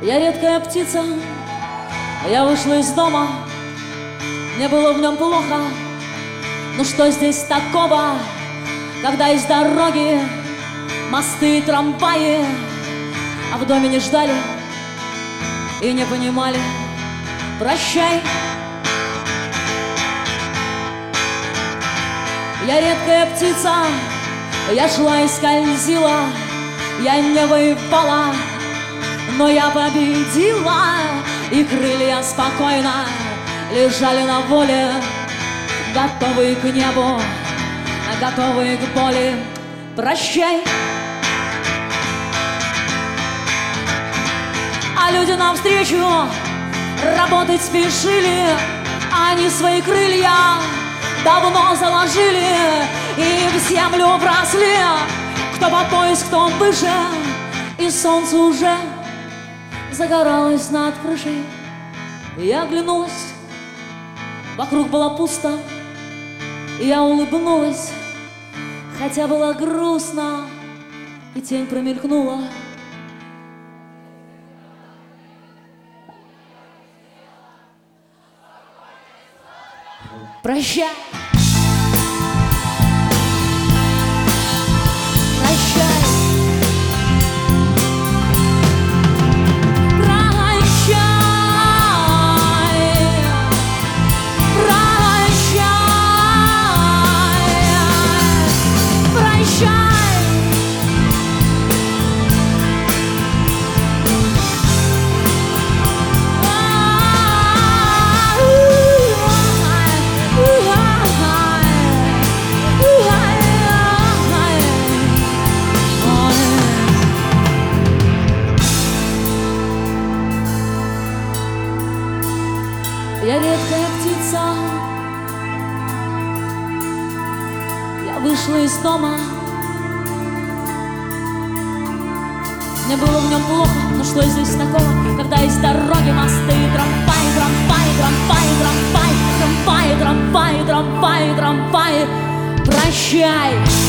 Я редкая птица, я вышла из дома, мне было в нем плохо. Ну что здесь такого, когда есть дороги, мосты и трамваи, а в доме не ждали и не понимали. Прощай. Я редкая птица, я шла и скользила, я не воевала, но я победила, и крылья спокойно лежали на воле, готовые к небу, готовые к боли. Прощай. А люди навстречу работать спешили, они свои крылья давно заложили и в землю бросли. Кто по пояс, кто выше, и солнце уже загоралось над крышей. Я оглянулась, вокруг было пусто, и я улыбнулась, хотя было грустно, и тень промелькнула. Прощай. Я редкая птица, я вышла из дома, мне было в нем плохо, но что здесь такого, когда есть дороги, мосты, трамваи, трамваи, трамваи, трамваи, трамваи, трамваи, трамваи, трамваи. Прощай.